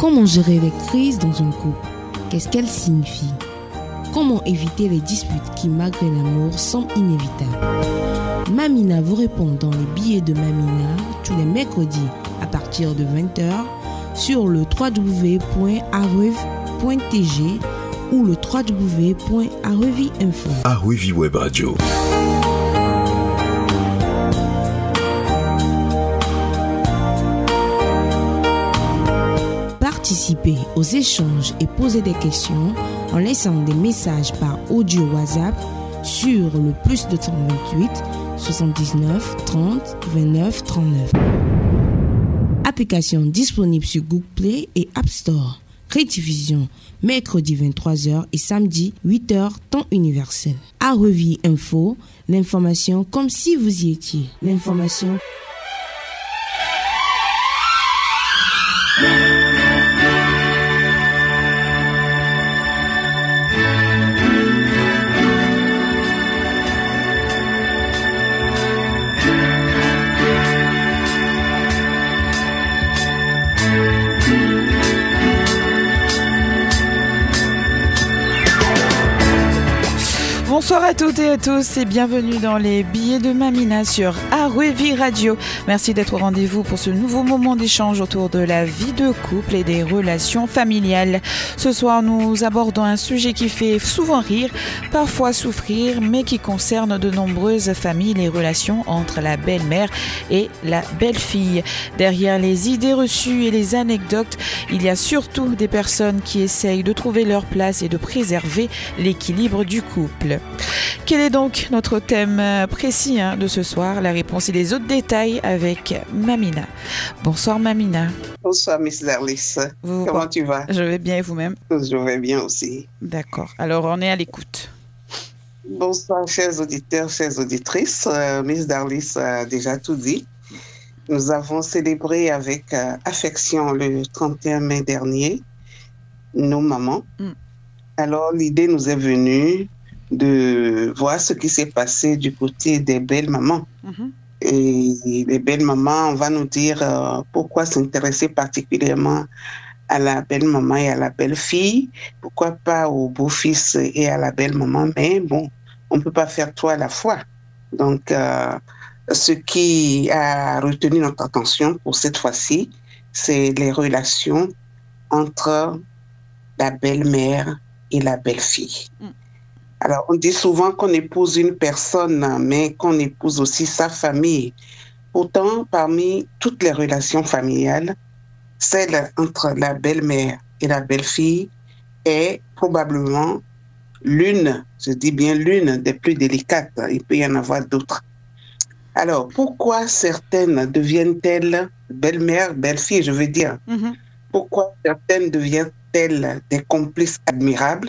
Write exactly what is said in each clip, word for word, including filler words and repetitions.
Comment gérer les crises dans un couple? Qu'est-ce qu'elles signifient? Comment éviter les disputes qui, malgré l'amour, semblent inévitables? Mamina vous répond dans les billets de Mamina tous les mercredis à partir de vingt heures sur le w w w point arev point t g ou le w w w point arevi info. Arevi Web Radio. Participez aux échanges et posez des questions en laissant des messages par audio WhatsApp sur le plus deux cent vingt-huit soixante-dix-neuf trente vingt-neuf trente-neuf. Application disponible sur Google Play et App Store. Rediffusion mercredi vingt-trois heures et samedi huit heures temps universel. Arevi Info, l'information comme si vous y étiez. L'information. Bonsoir à toutes et à tous et bienvenue dans les billets de Mamina sur Arevi Radio. Merci d'être au rendez-vous pour ce nouveau moment d'échange autour de la vie de couple et des relations familiales. Ce soir, nous abordons un sujet qui fait souvent rire, parfois souffrir, mais qui concerne de nombreuses familles, les relations entre la belle-mère et la belle-fille. Derrière les idées reçues et les anecdotes, il y a surtout des personnes qui essayent de trouver leur place et de préserver l'équilibre du couple. Quel est donc notre thème précis hein, de ce soir? La réponse et les autres détails avec Mamina. Bonsoir Mamina. Bonsoir Miss Darlis. Vous, Comment tu vas? Je vais bien et vous-même? Je vais bien aussi. D'accord. Alors on est à l'écoute. Bonsoir chers auditeurs, chères auditrices. Euh, Miss Darlis a déjà tout dit. Nous avons célébré avec euh, affection le trente et un mai dernier nos mamans. Mm. Alors l'idée nous est venue de voir ce qui s'est passé du côté des belles mamans. Mm-hmm. Et les belles mamans, on va nous dire euh, pourquoi s'intéresser particulièrement à la belle maman et à la belle fille, pourquoi pas au beau-fils et à la belle maman, mais bon, on ne peut pas faire tout à la fois. Donc, euh, ce qui a retenu notre attention pour cette fois-ci, c'est les relations entre la belle-mère et la belle-fille. Mm. Alors, on dit souvent qu'on épouse une personne, mais qu'on épouse aussi sa famille. Pourtant, parmi toutes les relations familiales, celle entre la belle-mère et la belle-fille est probablement l'une, je dis bien l'une des plus délicates. Il peut y en avoir d'autres. Alors, pourquoi certaines deviennent-elles belle-mère, belle-fille, je veux dire? Mm-hmm. Pourquoi certaines deviennent-elles des complices admirables,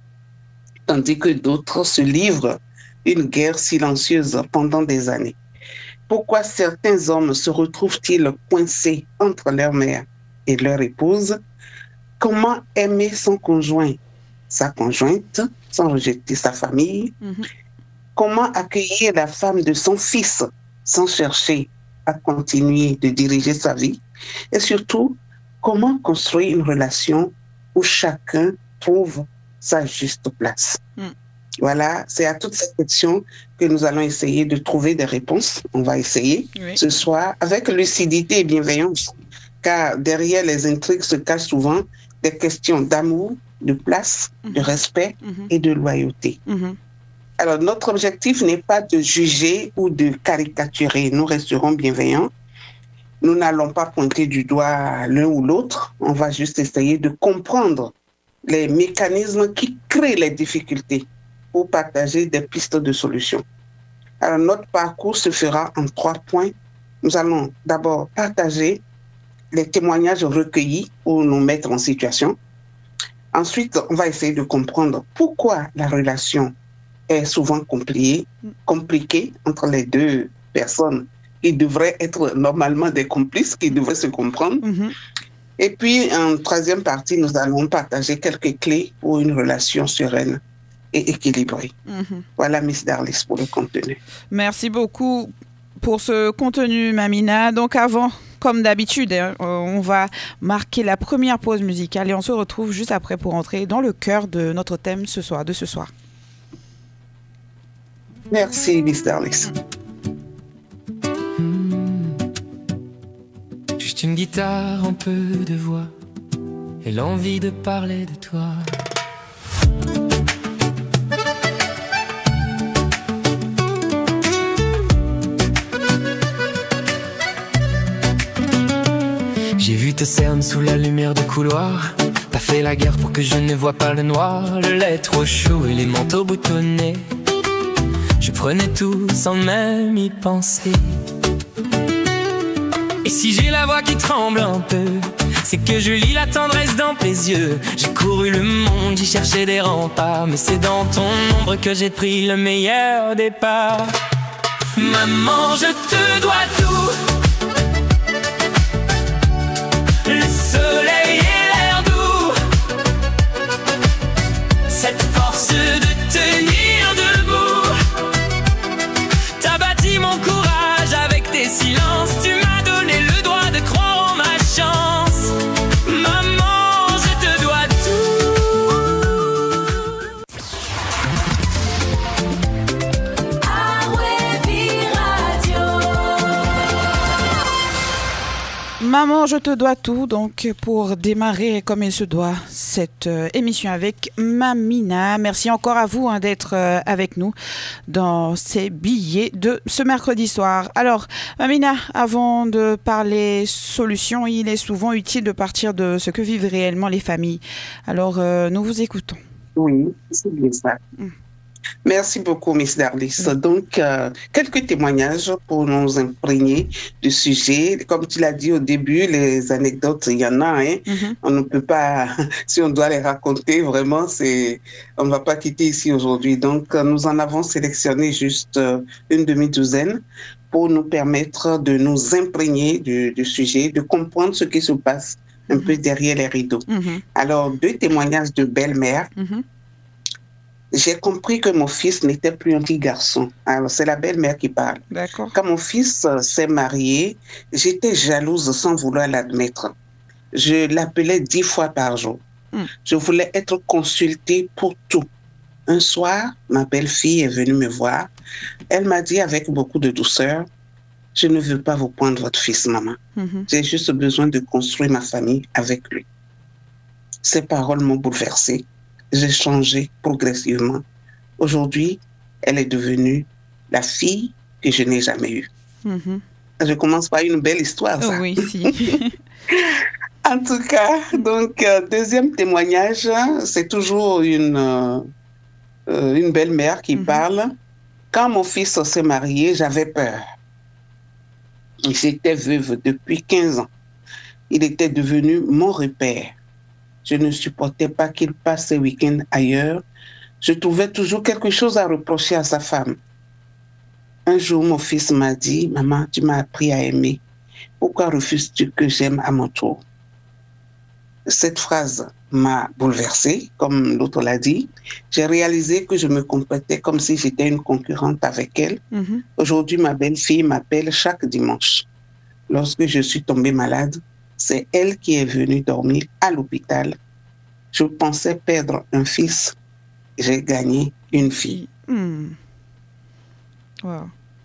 tandis que d'autres se livrent une guerre silencieuse pendant des années? Pourquoi certains hommes se retrouvent-ils coincés entre leur mère et leur épouse? Comment aimer son conjoint, sa conjointe, sans rejeter sa famille? Mm-hmm. Comment accueillir la femme de son fils sans chercher à continuer de diriger sa vie? Et surtout, comment construire une relation où chacun trouve sa juste place? Mm. Voilà, c'est à toutes ces questions que nous allons essayer de trouver des réponses. On va essayer oui. ce soir avec lucidité et bienveillance, car derrière les intrigues se cachent souvent des questions d'amour, de place, mm-hmm. de respect mm-hmm. et de loyauté. Mm-hmm. Alors, notre objectif n'est pas de juger ou de caricaturer. Nous resterons bienveillants. Nous n'allons pas pointer du doigt l'un ou l'autre. On va juste essayer de comprendre les mécanismes qui créent les difficultés pour partager des pistes de solutions. Alors, notre parcours se fera en trois points. Nous allons d'abord partager les témoignages recueillis pour nous mettre en situation. Ensuite, on va essayer de comprendre pourquoi la relation est souvent compliquée, compliquée entre les deux personnes qui devraient être normalement des complices, qui devraient se comprendre. Mm-hmm. Et puis, en troisième partie, nous allons partager quelques clés pour une relation sereine et équilibrée. Mm-hmm. Voilà, Miss Darlis, pour le contenu. Merci beaucoup pour ce contenu, Mamina. Donc, avant comme d'habitude, hein, on va marquer la première pause musicale et on se retrouve juste après pour entrer dans le cœur de notre thème ce soir, de ce soir. Merci, Miss Darlis. Mmh. Juste une guitare, un peu de voix et l'envie de parler de toi. J'ai vu tes cernes sous la lumière du couloir. T'as fait la guerre pour que je ne vois pas le noir. Le lait trop chaud et les manteaux boutonnés. Je prenais tout sans même y penser. Et si j'ai la voix qui tremble un peu, c'est que je lis la tendresse dans tes yeux. J'ai couru le monde, j'y cherchais des remparts, mais c'est dans ton ombre que j'ai pris le meilleur départ. Maman, je te dois tout. Le soleil et l'air doux, cette force de tenir debout. T'as bâti mon courage avec tes silences. Tu m'as donné le droit de croire en ma chance. Maman, je te dois tout. Arwevi Radio. Maman, je te dois tout. Donc, pour démarrer comme il se doit cette euh, émission avec Mamina. Merci encore à vous hein, d'être euh, avec nous dans ces billets de ce mercredi soir. Alors, Mamina, avant de parler solutions, il est souvent utile de partir de ce que vivent réellement les familles. Alors, euh, nous vous écoutons. Oui, c'est bien ça. Mm. Merci beaucoup, Miss Darlis. Donc, euh, quelques témoignages pour nous imprégner du sujet. Comme tu l'as dit au début, les anecdotes, il y en a. Hein. Mm-hmm. On ne peut pas, si on doit les raconter, vraiment, c'est, on ne va pas quitter ici aujourd'hui. Donc, nous en avons sélectionné juste une demi-douzaine pour nous permettre de nous imprégner du, du sujet, de comprendre ce qui se passe un mm-hmm. peu derrière les rideaux. Mm-hmm. Alors, deux témoignages de belle-mère. Mm-hmm. J'ai compris que mon fils n'était plus un petit garçon. Alors, c'est la belle-mère qui parle. D'accord. Quand mon fils euh, s'est marié, j'étais jalouse sans vouloir l'admettre. Je l'appelais dix fois par jour. Mm. Je voulais être consultée pour tout. Un soir, ma belle-fille est venue me voir. Elle m'a dit avec beaucoup de douceur, « Je ne veux pas vous prendre votre fils, maman. Mm-hmm. J'ai juste besoin de construire ma famille avec lui. » Ces paroles m'ont bouleversée. J'ai changé progressivement. Aujourd'hui, elle est devenue la fille que je n'ai jamais eue. Mm-hmm. Je commence par une belle histoire, ça. Oui, si. En tout cas, donc, euh, deuxième témoignage, c'est toujours une, euh, une belle-mère qui mm-hmm. parle. Quand mon fils s'est marié, j'avais peur. J'étais veuve depuis quinze ans. Il était devenu mon repère. Je ne supportais pas qu'il passe ses week-ends ailleurs. Je trouvais toujours quelque chose à reprocher à sa femme. Un jour, mon fils m'a dit, « Maman, tu m'as appris à aimer. Pourquoi refuses-tu que j'aime à mon tour ?» Cette phrase m'a bouleversée, comme l'autre l'a dit. J'ai réalisé que je me comportais comme si j'étais une concurrente avec elle. Mm-hmm. Aujourd'hui, ma belle-fille m'appelle chaque dimanche. Lorsque je suis tombée malade, c'est elle qui est venue dormir à l'hôpital. Je pensais perdre un fils. J'ai gagné une fille. Mm. Wow.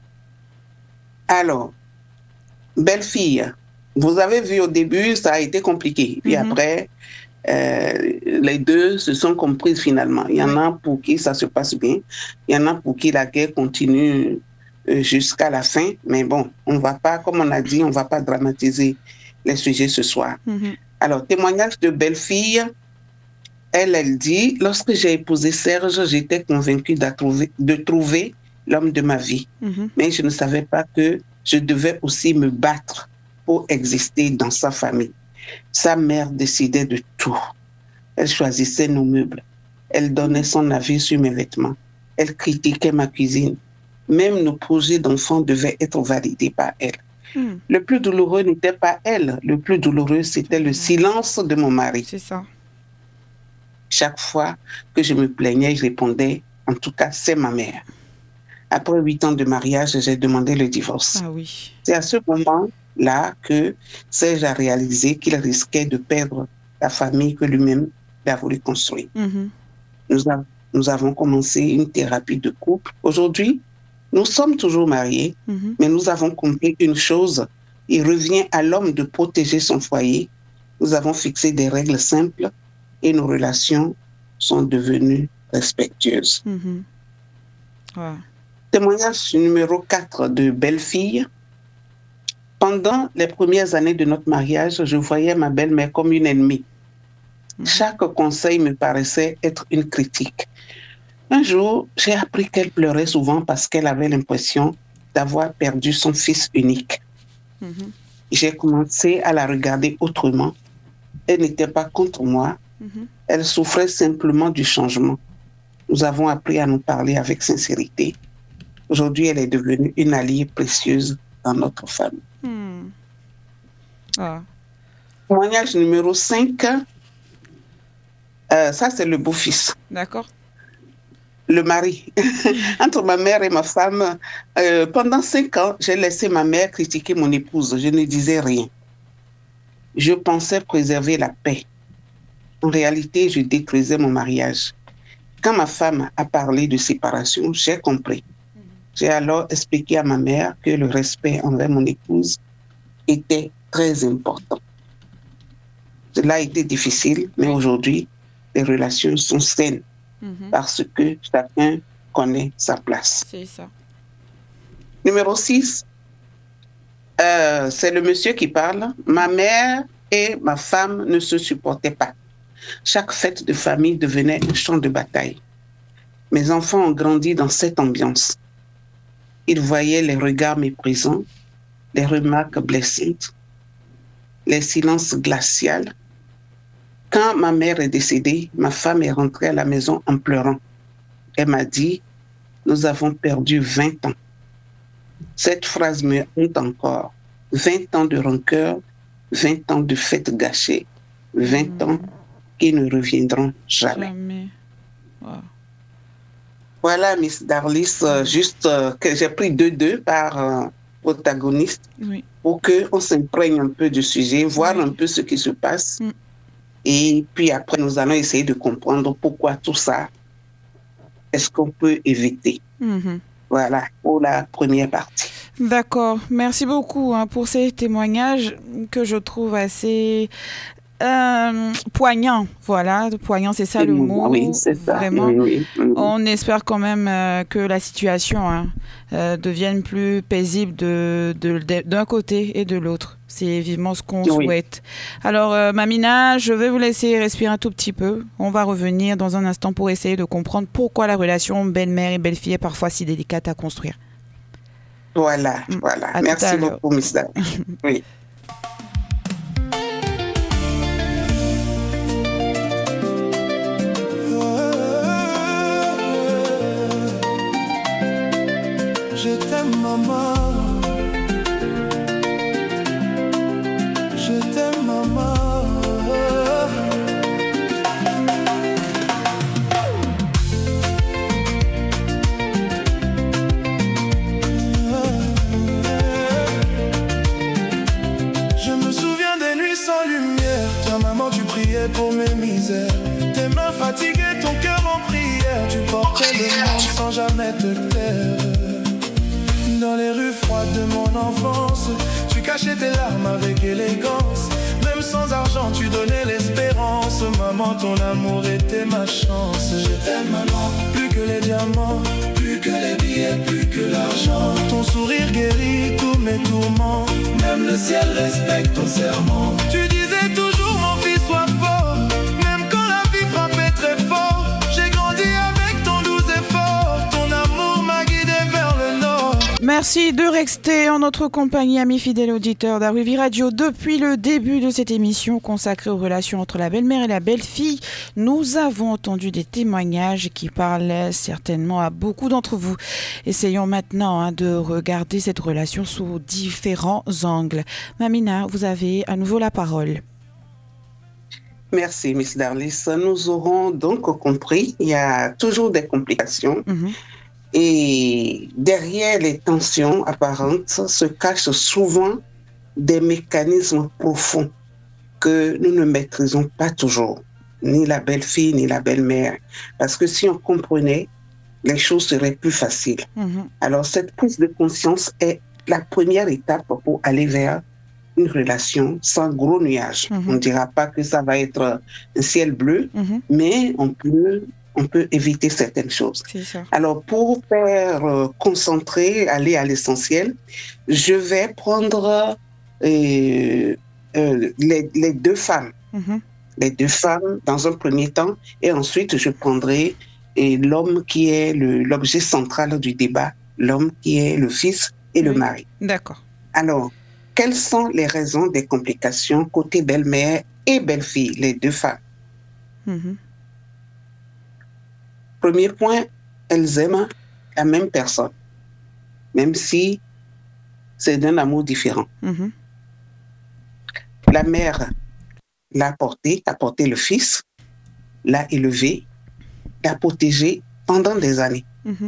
Alors, belle-fille, vous avez vu au début, ça a été compliqué. Puis mm-hmm. après, euh, les deux se sont comprises finalement. Il y en a pour qui ça se passe bien. Il y en a pour qui la guerre continue jusqu'à la fin. Mais bon, on ne va pas, comme on a dit, on ne va pas dramatiser les sujets ce soir. Mm-hmm. Alors, témoignage de belle-fille, elle, elle dit, lorsque j'ai épousé Serge, j'étais convaincue de trouver, de trouver l'homme de ma vie. Mm-hmm. Mais je ne savais pas que je devais aussi me battre pour exister dans sa famille. Sa mère décidait de tout. Elle choisissait nos meubles. Elle donnait son avis sur mes vêtements. Elle critiquait ma cuisine. Même nos projets d'enfants devaient être validés par elle. Mm. Le plus douloureux n'était pas elle. Le plus douloureux, c'était le silence de mon mari. C'est ça. Chaque fois que je me plaignais, je répondais, en tout cas, c'est ma mère. Après huit ans de mariage, j'ai demandé le divorce. Ah oui. C'est à ce moment là que Serge a réalisé qu'il risquait de perdre la famille que lui-même a voulu construire. Mhm. Nous, a- nous avons commencé une thérapie de couple. Aujourd'hui, nous sommes toujours mariés, Mhm. mais nous avons compris une chose. Il revient à l'homme de protéger son foyer. Nous avons fixé des règles simples et nos relations sont devenues respectueuses. Mhm. Ouais. Témoignage numéro quatre de belle-fille. Pendant les premières années de notre mariage, je voyais ma belle-mère comme une ennemie. Mhm. Chaque conseil me paraissait être une critique. Un jour, j'ai appris qu'elle pleurait souvent parce qu'elle avait l'impression d'avoir perdu son fils unique. Mhm. J'ai commencé à la regarder autrement. Elle n'était pas contre moi, Mhm. elle souffrait simplement du changement. Nous avons appris à nous parler avec sincérité. Aujourd'hui, elle est devenue une alliée précieuse dans notre famille. Hmm. Ah. Témoignage numéro cinq. Euh, ça, c'est le beau-fils, D'accord. le mari. Entre ma mère et ma femme, euh, pendant cinq ans, j'ai laissé ma mère critiquer mon épouse. Je ne disais rien. Je pensais préserver la paix. En réalité, je détruisais mon mariage. Quand ma femme a parlé de séparation, j'ai compris. J'ai alors expliqué à ma mère que le respect envers mon épouse était très important. Cela a été difficile, mais aujourd'hui, les relations sont saines Mhm. parce que chacun connaît sa place. C'est ça. Numéro six, euh, c'est le monsieur qui parle. Ma mère et ma femme ne se supportaient pas. Chaque fête de famille devenait un champ de bataille. Mes enfants ont grandi dans cette ambiance. Ils voyaient les regards méprisants, les remarques blessantes, les silences glaciaux. Quand ma mère est décédée, ma femme est rentrée à la maison en pleurant. Elle m'a dit, nous avons perdu vingt ans. Cette phrase me hante encore. vingt ans de rancœur, vingt ans de fêtes gâchées, vingt ans qui ne reviendront jamais. Jamais. Wow. Voilà, Miss Darlis, euh, juste euh, que j'ai pris deux deux par euh, protagoniste Oui. pour qu'on s'imprègne un peu du sujet, voir Oui. un peu ce qui se passe. Mm. Et puis après, nous allons essayer de comprendre pourquoi tout ça, est-ce qu'on peut éviter. Mhm. Voilà, pour la première partie. D'accord. Merci beaucoup hein, pour ces témoignages que je trouve assez euh, poignants. Voilà, poignant, c'est ça le mot. Oui, c'est ça. Vraiment. Oui, oui, oui. On espère quand même euh, que la situation hein, euh, devienne plus paisible de, de- de- d'un côté et de l'autre. C'est vivement ce qu'on Oui. souhaite. Alors, euh, Mamina, je vais vous laisser respirer un tout petit peu. On va revenir dans un instant pour essayer de comprendre pourquoi la relation belle-mère et belle-fille est parfois si délicate à construire. Voilà, Mm. voilà. À tout à Merci l'heure. beaucoup, Miss Darlis. Oui. Je t'aime maman, je t'aime maman. Je me souviens des nuits sans lumière. Toi maman tu priais pour mes misères. Tes mains fatiguées, ton cœur en prière. Tu portais le monde sans jamais te taire. Dans les rues froides de mon enfance, tu cachais tes larmes avec élégance. Même sans argent, tu donnais l'espérance. Maman, ton amour était ma chance. Je t'aime maman, plus que les diamants, plus que les billets, plus que l'argent. Ton sourire guérit tous mes tourments. Même le ciel respecte ton serment. Tu disais toujours mon fils sois fort. Même quand la vie frappait très fort, j'ai grandi avec ton doux effort. Ton amour m'a guidé vers le nord. Merci de rester en notre compagnie, amis fidèles auditeurs d'Arwevi Radio. Depuis le début de cette émission consacrée aux relations entre la belle-mère et la belle-fille, nous avons entendu des témoignages qui parlent certainement à beaucoup d'entre vous. Essayons maintenant hein, de regarder cette relation sous différents angles. Mamina, vous avez à nouveau la parole. Merci, Miss Darlis. Nous aurons donc compris, il y a toujours des complications. Mhm. Et derrière les tensions apparentes se cachent souvent des mécanismes profonds que nous ne maîtrisons pas toujours, ni la belle-fille, ni la belle-mère. Parce que si on comprenait, les choses seraient plus faciles. Mm-hmm. Alors, cette prise de conscience est la première étape pour aller vers une relation sans gros nuages. Mm-hmm. On ne dira pas que ça va être un ciel bleu, mm-hmm. mais on peut, on peut éviter certaines choses. C'est ça. Alors, pour faire euh, concentrer, aller à l'essentiel, je vais prendre euh, euh, les, les deux femmes. Mm-hmm. Les deux femmes dans un premier temps, et ensuite je prendrai et l'homme qui est le, l'objet central du débat, l'homme qui est le fils et oui. le mari. D'accord. Alors, quelles sont les raisons des complications côté belle-mère et belle-fille, les deux femmes? Mm-hmm. Premier point, elles aiment la même personne, même si c'est d'un amour différent. Mm-hmm. La mère l'a porté, a porté le fils, l'a élevé, l'a protégé pendant des années. Mm-hmm.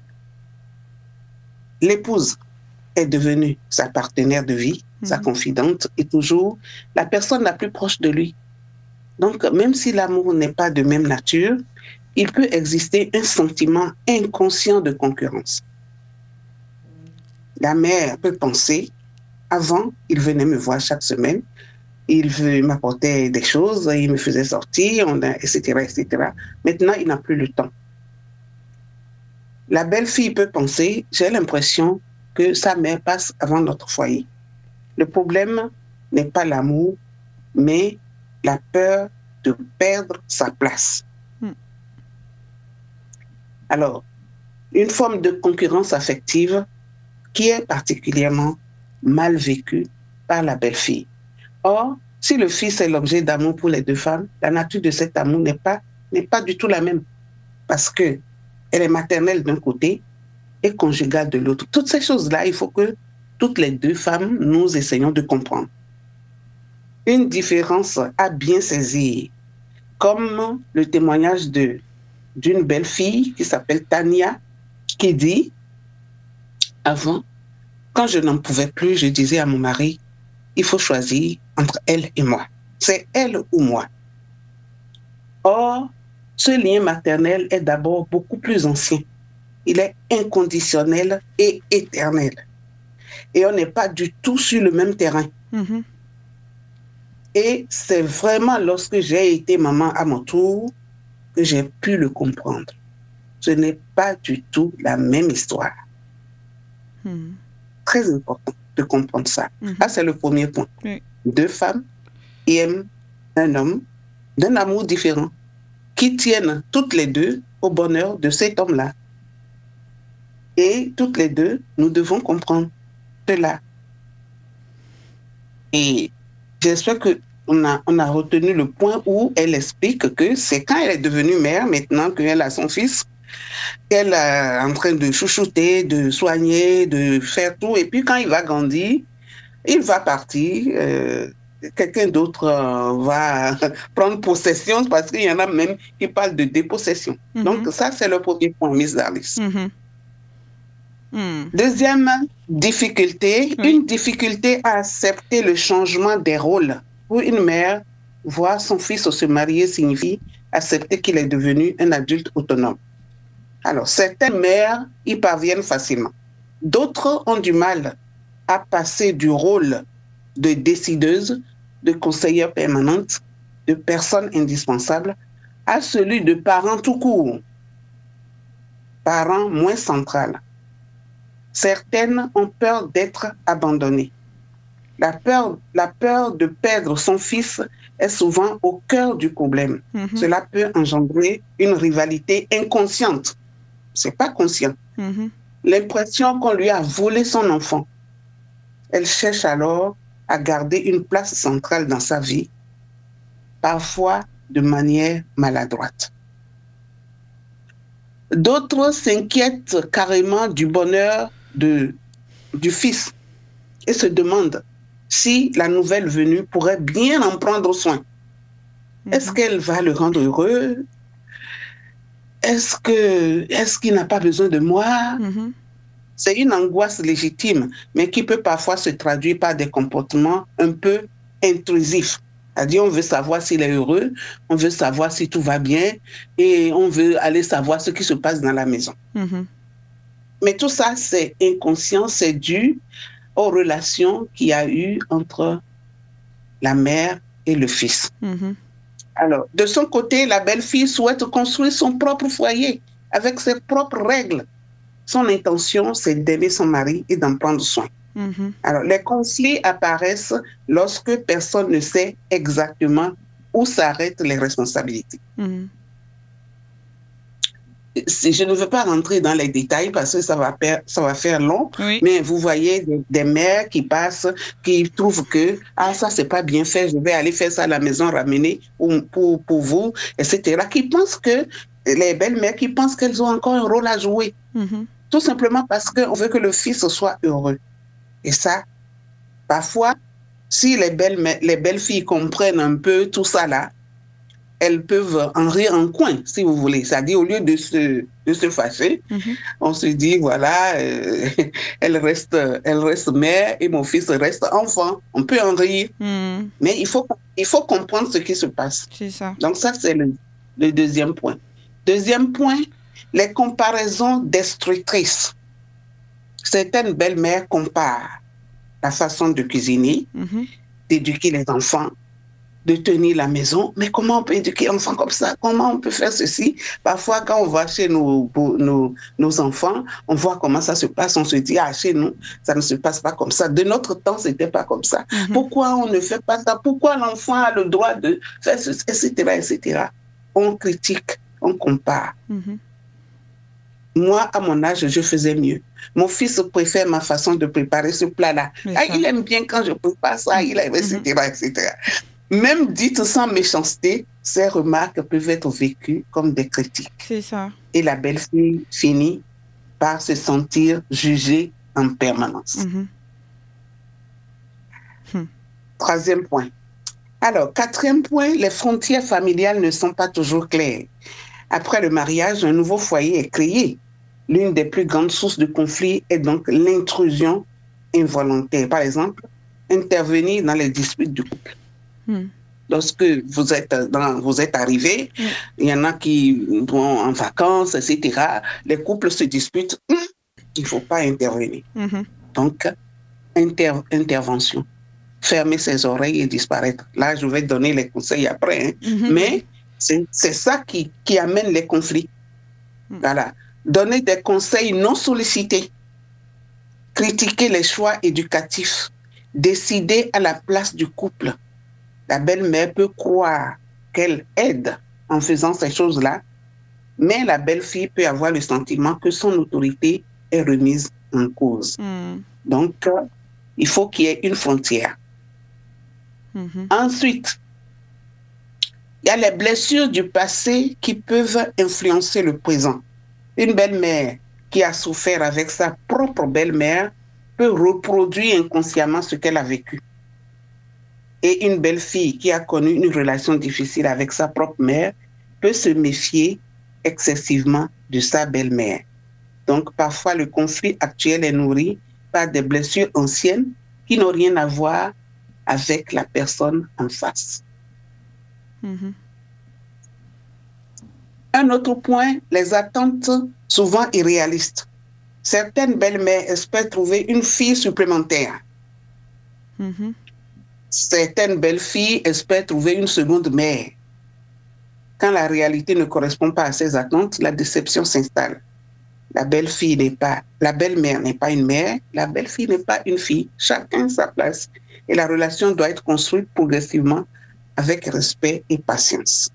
L'épouse est devenue sa partenaire de vie, mm-hmm. sa confidente, et toujours la personne la plus proche de lui. Donc, même si l'amour n'est pas de même nature, il peut exister un sentiment inconscient de concurrence. La mère peut penser, avant, il venait me voir chaque semaine, il m'apportait des choses, il me faisait sortir, on a, et cetera, et cetera. Maintenant, il n'a plus le temps. La belle-fille peut penser, j'ai l'impression que sa mère passe avant notre foyer. Le problème n'est pas l'amour, mais la peur de perdre sa place. Hmm. Alors, une forme de concurrence affective qui est particulièrement mal vécue par la belle-fille. Or, si le fils est l'objet d'amour pour les deux femmes, la nature de cet amour n'est pas, n'est pas du tout la même. Parce qu'elle est maternelle d'un côté et conjugale de l'autre. Toutes ces choses-là, il faut que toutes les deux femmes, nous essayons de comprendre. Une différence à bien saisir, comme le témoignage de, d'une belle fille qui s'appelle Tania, qui dit, avant, quand je n'en pouvais plus, je disais à mon mari, il faut choisir entre elle et moi. C'est elle ou moi. Or, ce lien maternel est d'abord beaucoup plus ancien. Il est inconditionnel et éternel. Et on n'est pas du tout sur le même terrain. Mm-hmm. Et c'est vraiment lorsque j'ai été maman à mon tour que j'ai pu le comprendre. Ce n'est pas du tout la même histoire. Mm. Très important de comprendre ça. Mm-hmm. Ça, c'est le premier point. Oui. Deux femmes qui aiment un homme d'un amour différent, qui tiennent toutes les deux au bonheur de cet homme-là. Et toutes les deux, nous devons comprendre cela. Et j'espère qu'on a, on a retenu le point où elle explique que c'est quand elle est devenue mère, maintenant qu'elle a son fils, qu'elle est en train de chouchouter, de soigner, de faire tout. Et puis quand il va grandir, il va partir. Euh, quelqu'un d'autre euh, va prendre possession, parce qu'il y en a même qui parlent de dépossession. Mm-hmm. Donc ça, c'est le premier point, Miss Darlis. Mm-hmm. Mm. Deuxième difficulté, oui. Une difficulté à accepter le changement des rôles. Pour une mère, voir son fils se marier signifie accepter qu'il est devenu un adulte autonome. Alors, certaines mères y parviennent facilement. D'autres ont du mal à passer du rôle de décideuse, de conseillère permanente, de personne indispensable, à celui de parent tout court, parent moins central. Certaines ont peur d'être abandonnées. La peur, la peur de perdre son fils est souvent au cœur du problème. Mm-hmm. Cela peut engendrer une rivalité inconsciente. C'est pas conscient. Mm-hmm. L'impression qu'on lui a volé son enfant. Elle cherche alors à garder une place centrale dans sa vie, parfois de manière maladroite. D'autres s'inquiètent carrément du bonheur de, du fils et se demandent si la nouvelle venue pourrait bien en prendre soin. Mm-hmm. Est-ce qu'elle va le rendre heureux? Est-ce que, est-ce qu'il n'a pas besoin de moi? Mm-hmm. c'est une angoisse légitime, mais qui peut parfois se traduire par des comportements un peu intrusifs. C'est-à-dire, on veut savoir s'il est heureux, on veut savoir si tout va bien, et on veut aller savoir ce qui se passe dans la maison. Mhm. Mais tout ça, c'est inconscient, c'est dû aux relations qu'il y a eu entre la mère et le fils. Mhm. Alors, de son côté, la belle-fille souhaite construire son propre foyer avec ses propres règles. Son intention, c'est d'aimer son mari et d'en prendre soin. Mhm. Alors, les conflits apparaissent lorsque personne ne sait exactement où s'arrêtent les responsabilités. Mhm. Si je ne veux pas rentrer dans les détails parce que ça va, per- ça va faire long, Oui. mais vous voyez des, des mères qui passent, qui trouvent que ah, ça, c'est pas bien fait, je vais aller faire ça à la maison, ramener pour, pour, pour vous, et cetera. Qui pensent que, les belles-mères qui pensent qu'elles ont encore un rôle à jouer, Mhm. tout simplement parce qu'on veut que le fils soit heureux. Et ça, parfois, si les belles, les belles filles comprennent un peu tout ça là, elles peuvent en rire en coin, si vous voulez. C'est-à-dire, au lieu de se, de se fâcher, Mhm. on se dit, voilà, euh, elle, reste, elle reste mère et mon fils reste enfant. On peut en rire, Mhm. mais il faut, il faut comprendre ce qui se passe. C'est ça. Donc ça, c'est le, le deuxième point. Deuxième point, les comparaisons destructrices. Certaines belles-mères comparent la façon de cuisiner, Mhm. d'éduquer les enfants, de tenir la maison. Mais comment on peut éduquer un enfant comme ça? Comment on peut faire ceci? Parfois, quand on va chez nos, nos, nos enfants, on voit comment ça se passe. On se dit, ah, chez nous, ça ne se passe pas comme ça. De notre temps, ce n'était pas comme ça. Mhm. Pourquoi on ne fait pas ça? Pourquoi l'enfant a le droit de faire ceci, et cetera, et cetera. On critique, on compare. Mhm. Moi, à mon âge, je faisais mieux. Mon fils préfère ma façon de préparer ce plat-là. C'est Ah, ça. il aime bien quand je prépare ça, il aime, et cetera, et cetera. Même dites sans méchanceté, ces remarques peuvent être vécues comme des critiques. C'est ça. Et la belle-fille finit par se sentir jugée en permanence. Mhm. Troisième point. Alors, quatrième point, les frontières familiales ne sont pas toujours claires. Après le mariage, un nouveau foyer est créé. L'une des plus grandes sources de conflit est donc l'intrusion involontaire. Par exemple, intervenir dans les disputes du couple. Mhm. Lorsque vous êtes, dans, vous êtes arrivé, Mhm. il y en a qui vont en vacances, et cetera. Les couples se disputent. Hum, il ne faut pas intervenir. Mhm. Donc, inter- intervention. Fermer ses oreilles et disparaître. Là, je vais donner les conseils après. Hein. Mhm. Mais c'est, c'est ça qui, qui amène les conflits. Mm. Voilà. Donner des conseils non sollicités. Critiquer les choix éducatifs. Décider à la place du couple. La belle-mère peut croire qu'elle aide en faisant ces choses-là, mais la belle-fille peut avoir le sentiment que son autorité est remise en cause. Mhm. Donc, euh, il faut qu'il y ait une frontière. Mhm. Ensuite, il y a les blessures du passé qui peuvent influencer le présent. Une belle-mère qui a souffert avec sa propre belle-mère peut reproduire inconsciemment ce qu'elle a vécu. Et une belle-fille qui a connu une relation difficile avec sa propre mère peut se méfier excessivement de sa belle-mère. Donc, parfois, le conflit actuel est nourri par des blessures anciennes qui n'ont rien à voir avec la personne en face. Mhm. Un autre point, les attentes souvent irréalistes. Certaines belles-mères espèrent trouver une fille supplémentaire. Mhm. Certaines belles-filles espèrent trouver une seconde mère. Quand la réalité ne correspond pas à ces attentes, la déception s'installe. La belle-fille n'est pas, la belle-mère n'est pas une mère, la belle-fille n'est pas une fille. Chacun sa place. Et la relation doit être construite progressivement avec respect et patience.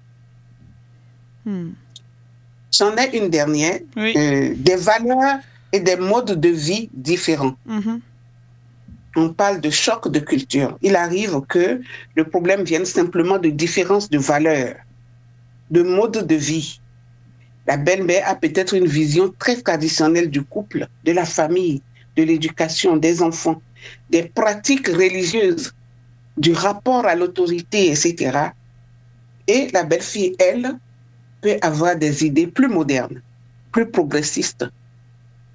Mhm. J'en ai une dernière. Oui. Euh, des valeurs et des modes de vie différents. Mhm. On parle de choc de culture. Il arrive que le problème vienne simplement de différences de valeurs, de modes de vie. La belle-mère a peut-être une vision très traditionnelle du couple, de la famille, de l'éducation, des enfants, des pratiques religieuses, du rapport à l'autorité, et cetera. Et la belle-fille, elle, peut avoir des idées plus modernes, plus progressistes.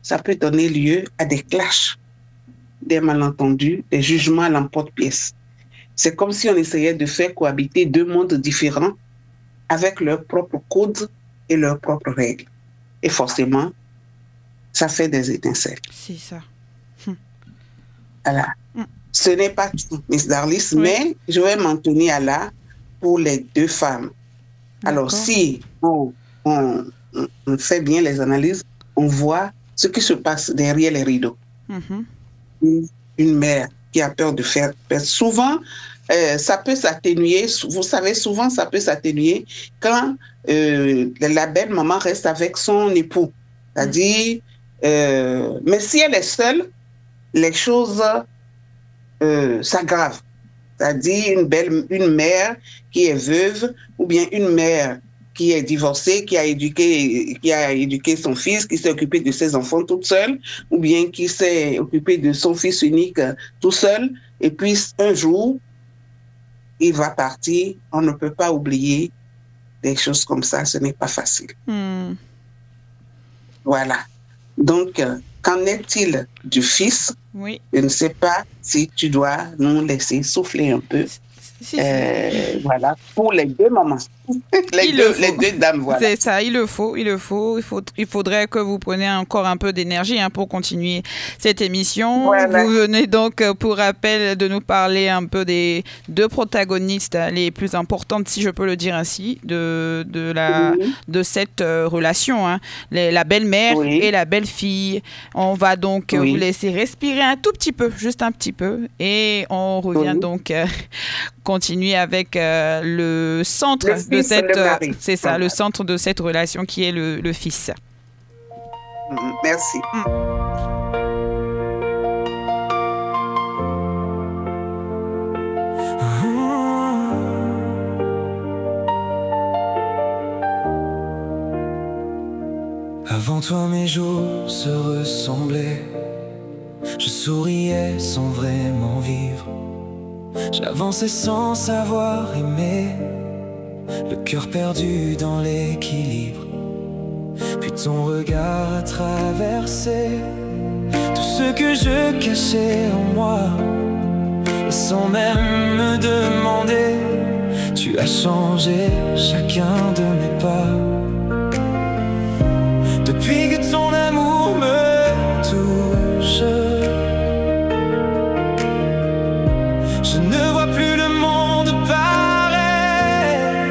ça peut donner lieu à des clashs, des malentendus, des jugements à l'emporte-pièce. C'est comme si on essayait de faire cohabiter deux mondes différents avec leurs propres codes et leurs propres règles. Et forcément, ça fait des étincelles. C'est ça. Voilà. Mm. Ce n'est pas tout, Miss Darlis, Oui. mais je vais m'en tenir à là pour les deux femmes. Alors, D'accord. si on, on, on fait bien les analyses, on voit ce qui se passe derrière les rideaux. Mhm. Une, une mère qui a peur de faire peur. Souvent, euh, ça peut s'atténuer. Vous savez, souvent, ça peut s'atténuer quand euh, la belle maman reste avec son époux. C'est-à-dire, euh, mais si elle est seule, les choses euh, s'aggravent. C'est-à-dire une belle, une mère qui est veuve ou bien une mère qui est divorcée, qui a éduqué, qui a éduqué son fils, qui s'est occupée de ses enfants toute seule, ou bien qui s'est occupée de son fils unique euh, tout seul, et puis un jour, il va partir. On ne peut pas oublier des choses comme ça, ce n'est pas facile. Mm. Voilà. Donc, euh, qu'en est-il du fils? Oui. Je ne sais pas si tu dois nous laisser souffler un peu. Si, si. Euh, voilà, pour les deux mamans. les, Il deux, le faut. les deux dames, voilà. C'est ça, il le faut, il le faut. Il, faut, il faudrait que vous preniez encore un peu d'énergie hein, pour continuer cette émission. Voilà. Vous venez donc, euh, pour rappel, de nous parler un peu des deux protagonistes les plus importantes, si je peux le dire ainsi, de, de, la, Oui. de cette euh, relation. Hein. Les- la belle-mère Oui. et la belle-fille. On va donc euh, Oui. vous laisser respirer un tout petit peu, juste un petit peu. Et on revient Oui. donc euh, continuer avec euh, le centre Le de fils, cette... le euh, mari. c'est ça, Voilà. le centre de cette relation qui est le, le fils. Mm, Merci. Avant toi mes jours se ressemblaient. Je souriais sans vraiment vivre. J'avançais sans savoir aimer. Le cœur perdu dans l'équilibre. Puis ton regard a traversé tout ce que je cachais en moi. Et sans même me demander, tu as changé chacun de mes pas. Depuis que ton amour me touche, je ne vois plus le monde pareil.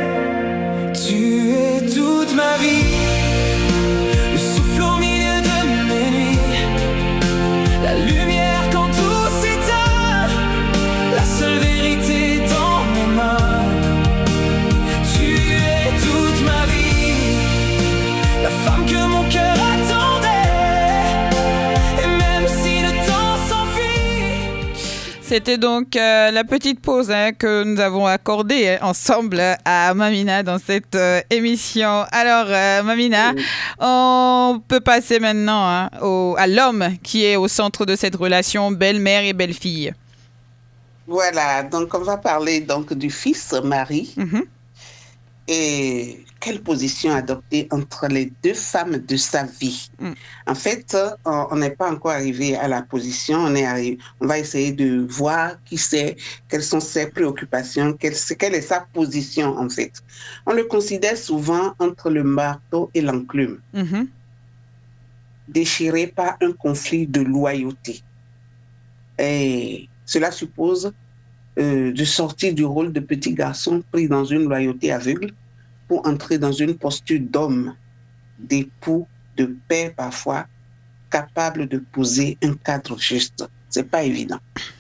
Tu es toute ma vie, le souffle au milieu de mes nuits, la lumière quand tout s'éteint, la seule vérité dans mes mains. Tu es toute ma vie, la femme que mon cœur attendait, et même si le temps s'enfuit. C'était donc euh, la petite pause hein, que nous avons accordée hein, ensemble à Mamina dans cette euh, émission. Alors, euh, Mamina, Oui. on peut passer maintenant hein, au, à l'homme qui est au centre de cette relation belle-mère et belle-fille. Voilà, donc on va parler donc du fils Marie Mhm. et quelle position adopter entre les deux femmes de sa vie. Mm. En fait, on on n'est pas encore arrivé à la position, on est arrivé, on va essayer de voir qui c'est, quelles sont ses préoccupations, quelle, c'est- quelle est sa position en fait. On le considère souvent entre le marteau et l'enclume, Mhm. déchiré par un conflit de loyauté. Et cela suppose euh, de sortir du rôle de petit garçon pris dans une loyauté aveugle pour entrer dans une posture d'homme, d'époux, de père parfois, capable de poser un cadre juste. C'est pas évident.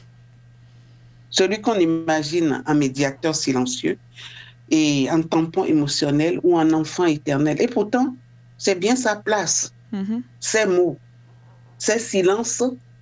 Celui qu'on imagine un médiateur silencieux et un tampon émotionnel ou un enfant éternel. Et pourtant, c'est bien sa place. Mhm. Ces mots, ces silences,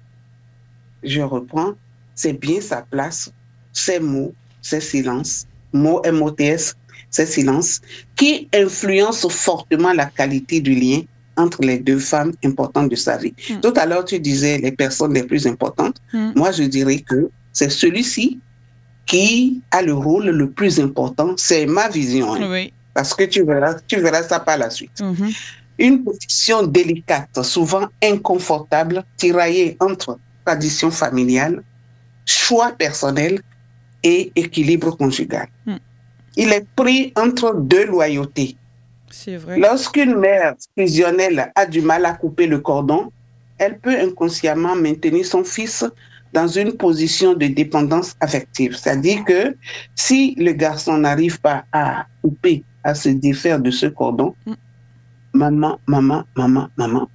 je reprends, c'est bien sa place, ces mots, ces silences, mots M O T S, ces silences, qui influencent fortement la qualité du lien entre les deux femmes importantes de sa vie. Mm. Tout à l'heure, tu disais les personnes les plus importantes. Mm. Moi, je dirais que c'est celui-ci qui a le rôle le plus important. C'est ma vision, hein, Oui. parce que tu verras, tu verras ça par la suite. Mhm. une position délicate, souvent inconfortable, tiraillée entre tradition familiale, choix personnel et équilibre conjugal. Mm. Il est pris entre deux loyautés. C'est vrai. Lorsqu'une mère fusionnelle a du mal à couper le cordon, elle peut inconsciemment maintenir son fils dans une position de dépendance affective. C'est-à-dire que si le garçon n'arrive pas à couper, à se défaire de ce cordon, mm. maman, maman, maman, maman,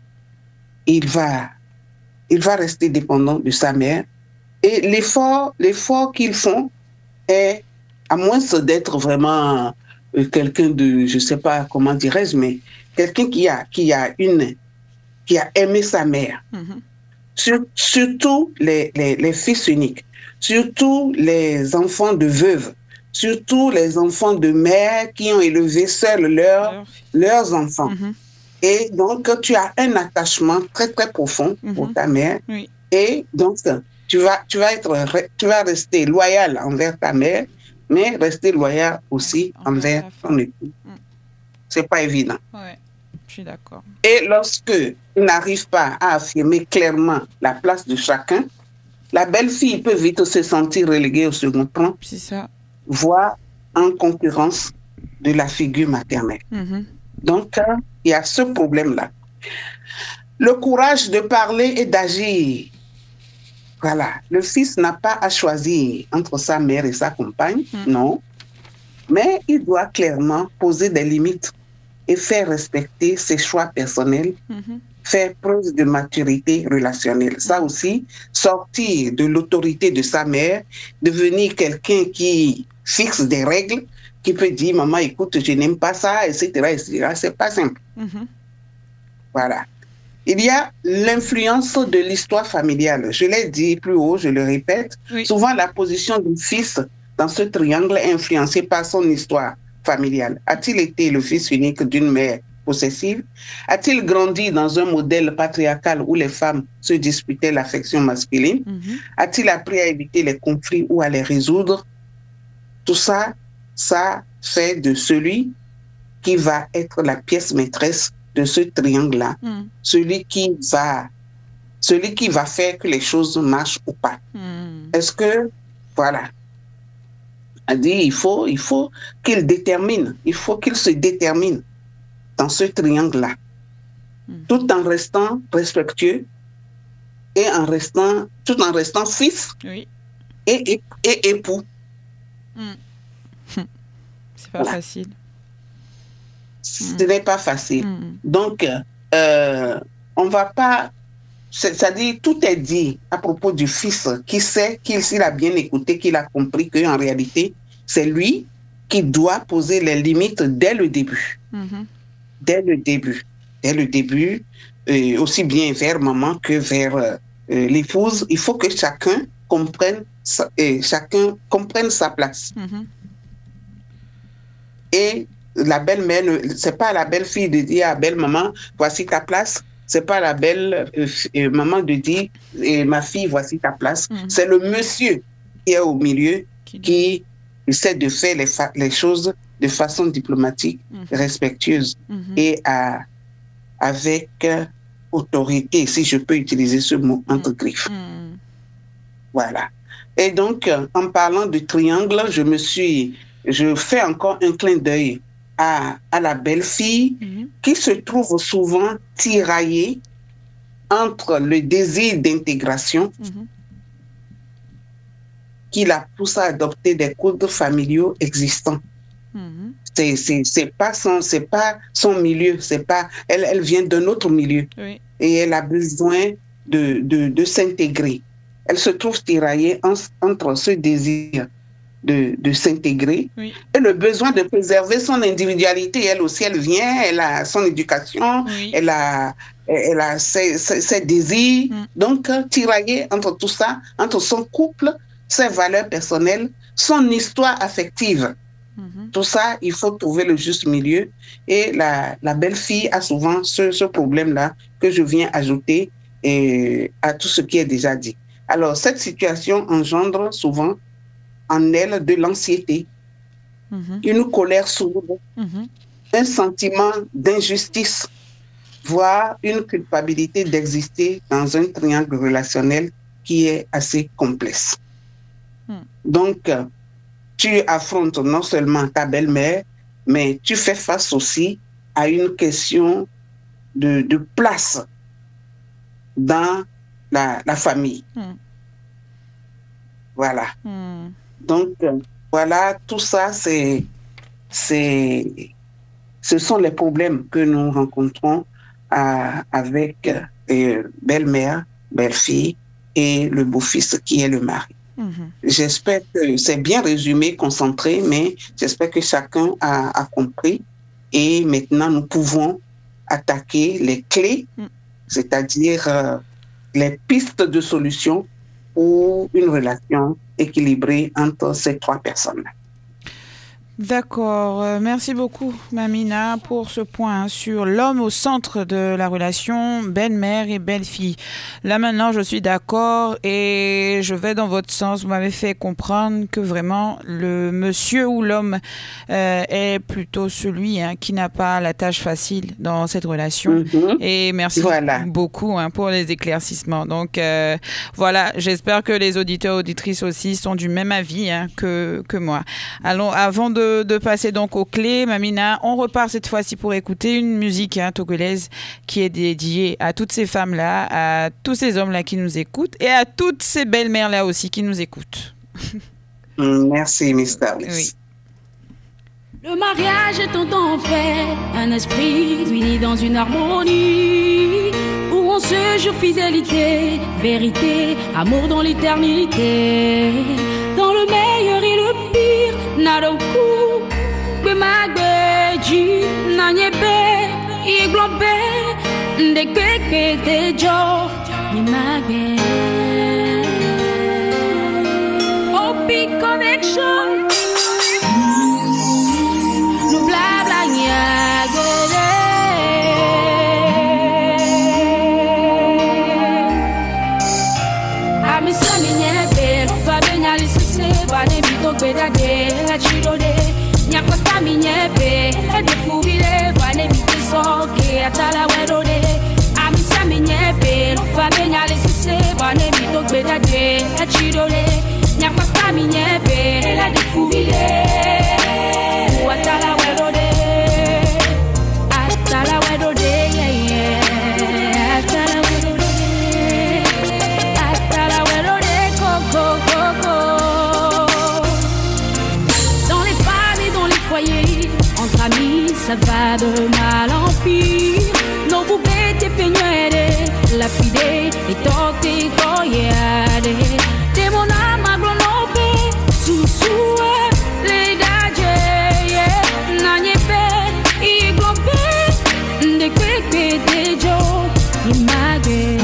il va, il va rester dépendant de sa mère. Et l'effort, l'effort qu'ils font est, à moins d'être vraiment euh, quelqu'un de, je ne sais pas comment dirais-je, mais quelqu'un qui a, qui a, une, qui a aimé sa mère. Mm-hmm. Sur, surtout les, les, les fils uniques, surtout les enfants de veuves, surtout les enfants de mères qui ont élevé seuls leur, leurs enfants. Mm-hmm. Et donc, tu as un attachement très, très profond mm-hmm. pour ta mère. Oui. Et donc, tu vas, tu, vas être, tu vas rester loyal envers ta mère, mais rester loyal aussi oui, envers ton époux. Mm. C'est pas évident. Ouais. Je suis d'accord. Et lorsque il n'arrive pas à affirmer clairement la place de chacun, la belle-fille peut vite se sentir reléguée au second plan, c'est ça. Voire en concurrence de la figure maternelle. Mm-hmm. Donc, il euh, y a ce problème-là. Le courage de parler et d'agir. Voilà. Le fils n'a pas à choisir entre sa mère et sa compagne, mm. non. Mais il doit clairement poser des limites et faire respecter ses choix personnels, mm-hmm. faire preuve de maturité relationnelle. Ça aussi, sortir de l'autorité de sa mère, devenir quelqu'un qui fixe des règles, qui peut dire, maman, écoute, je n'aime pas ça, et cetera, et cetera. C'est pas simple. Mm-hmm. Voilà. Il y a l'influence de l'histoire familiale. Je l'ai dit plus haut, je le répète. Oui. Souvent, la position du fils dans ce triangle est influencée par son histoire familiale. A-t-il été le fils unique d'une mère possessive? A-t-il grandi dans un modèle patriarcal où les femmes se disputaient l'affection masculine? Mm-hmm. A-t-il appris à éviter les conflits ou à les résoudre? Tout ça, ça fait de celui qui va être la pièce maîtresse de ce triangle-là, mm. celui qui va, celui qui va faire que les choses marchent ou pas. Mm. Est-ce que, voilà, a dit, il faut, il faut qu'il détermine, il faut qu'il se détermine dans ce triangle-là, mm. tout en restant respectueux et en restant, tout en restant fils oui. et, et, et époux. Mm. C'est pas voilà. facile. Ce mm. n'est pas facile. Mm. Donc, euh, on ne va pas... C'est-à-dire, tout est dit à propos du fils qui sait qu'il s'il a bien écouté, qu'il a compris qu'en réalité, c'est lui qui doit poser les limites dès le début. Mm-hmm. Dès le début. Dès le début, euh, aussi bien vers maman que vers euh, l'épouse. Il faut que chacun comprenne sa, euh, chacun comprenne sa place. Mm-hmm. Et la belle-mère, c'est pas la belle-fille de dire à belle-maman, voici ta place. C'est pas la belle euh, euh, maman de dire, eh, ma fille, voici ta place. Mm-hmm. C'est le monsieur qui est au milieu qui, qui essaie de faire les, fa- les choses de façon diplomatique, mm-hmm. respectueuse mm-hmm. et à, avec euh, autorité, si je peux utiliser ce mot entre mm-hmm. griffes. Mm-hmm. Voilà. Et donc, euh, en parlant de triangle, je me suis, je fais encore un clin d'œil À, à la belle-fille mm-hmm. qui se trouve souvent tiraillée entre le désir d'intégration mm-hmm. qui la pousse à adopter des codes familiaux existants. Mm-hmm. C'est, c'est, c'est pas son, c'est pas son milieu, c'est pas, elle, elle vient d'un autre milieu oui. et elle a besoin de, de, de s'intégrer. Elle se trouve tiraillée en, entre ce désir De, de s'intégrer oui. et le besoin de préserver son individualité. Elle aussi, elle vient, elle a son éducation, oui. elle a, elle a ses, ses, ses désirs. Mm. Donc, tiraillée entre tout ça, entre son couple, ses valeurs personnelles, son histoire affective. Mm-hmm. Tout ça, il faut trouver le juste milieu. Et la, la belle-fille a souvent ce, ce problème-là que je viens ajouter et, à tout ce qui est déjà dit. Alors, cette situation engendre souvent en elle de l'anxiété, mm-hmm. une colère sourde, mm-hmm. un sentiment d'injustice voire une culpabilité d'exister dans un triangle relationnel qui est assez complexe. Hmm. Donc, tu affrontes non seulement ta belle-mère, mais tu fais face aussi à une question de, de place dans la, la famille. Hmm. Voilà. Hmm. Donc, voilà, tout ça, c'est, c'est, ce sont les problèmes que nous rencontrons euh, avec euh, belle-mère, belle-fille et le beau-fils qui est le mari. Mm-hmm. J'espère que c'est bien résumé, concentré, mais j'espère que chacun a, a compris. Et maintenant, nous pouvons attaquer les clés, mm. c'est-à-dire euh, les pistes de solution pour une relation équilibrée entre ces trois personnes. D'accord. Euh, merci beaucoup, Mamina, pour ce point sur l'homme au centre de la relation belle-mère et belle-fille. Là, maintenant, je suis d'accord et je vais dans votre sens. Vous m'avez fait comprendre que vraiment, le monsieur ou l'homme euh, est plutôt celui hein, qui n'a pas la tâche facile dans cette relation. Mm-hmm. Et merci voilà. beaucoup hein, pour les éclaircissements. Donc, euh, voilà, j'espère que les auditeurs, auditrices aussi sont du même avis hein, que, que moi. Allons, avant de de passer donc aux clés, Mamina, on repart cette fois-ci pour écouter une musique hein, togolaise qui est dédiée à toutes ces femmes-là, à tous ces hommes-là qui nous écoutent et à toutes ces belles-mères-là aussi qui nous écoutent. Merci, Miss Darlis. Oui. Le mariage est un temps fait, un esprit uni dans une harmonie où on se jure fidélité, vérité, amour dans l'éternité, dans le meilleur et le pire. Naroku, Bemagbeji, Nanyebe, Iglombe, Ndekeke, Tejo, Bemagbe. Opi Connection, nous blabla nyagere. Amisa minyebe, Fabenya lisese, Vane bito bedade. Chirode, nyakota minyepe, edefubile, vane bitiso, ke atala wedode. Amisa minyepe, fabenya lesise, vane bito bedade. Chirode, nyakota minyepe, edefubile, atala wedode. Atala wedode, yeah yeah. Atala wedode, atala wedode, coco coco. Entre amis, ça va de mal en pire. Non, vous bêtez peignoire, la fide et tente goyade. De mon âme à glonobe, sous sous les dadje, n'agnepe, y globe, de quéque de jo, imagé.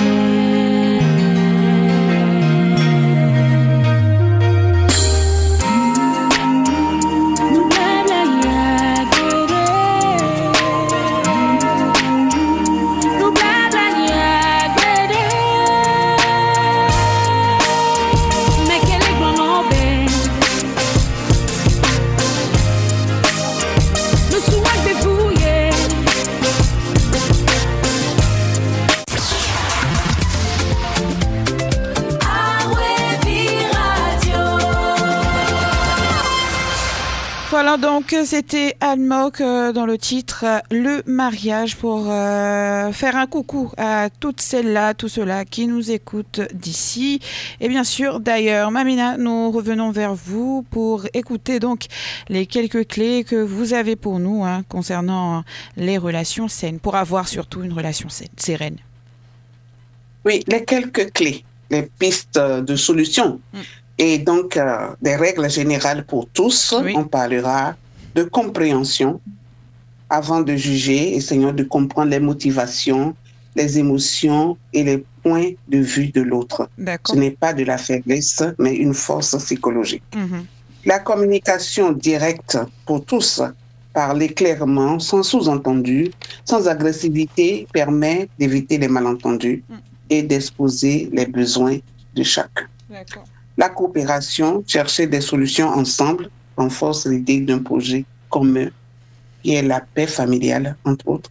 Voilà, donc c'était Anne Mock euh, dans le titre euh, Le mariage pour euh, faire un coucou à toutes celles-là, tous ceux-là qui nous écoutent d'ici. Et bien sûr, d'ailleurs, Mamina, nous revenons vers vous pour écouter donc les quelques clés que vous avez pour nous hein, concernant les relations saines, pour avoir surtout une relation saine, séréne. Oui, les quelques clés, les pistes de solutions. Mm. Et donc, euh, des règles générales pour tous. Oui. On parlera de compréhension avant de juger, essayons de comprendre les motivations, les émotions et les points de vue de l'autre. D'accord. Ce n'est pas de la faiblesse, mais une force psychologique. Mm-hmm. La communication directe pour tous, parler clairement, sans sous-entendu, sans agressivité, permet d'éviter les malentendus mm. et d'exposer les besoins de chacun. D'accord. La coopération, chercher des solutions ensemble, renforce l'idée d'un projet commun qui est la paix familiale, entre autres.